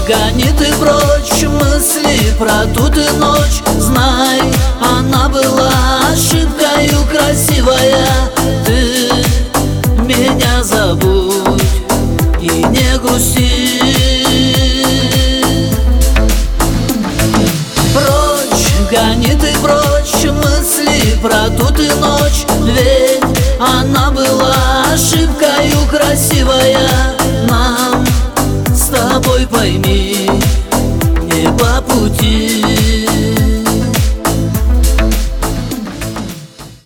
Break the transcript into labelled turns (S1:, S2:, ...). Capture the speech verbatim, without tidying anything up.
S1: гони ты прочь мысли про ту ты ночь. Знай, она была ошибкою красивая. Ты меня забудь и не грусти. Прочь, гони ты прочь мысли про ту ты ночь. Ведь она была ошибкою красивая.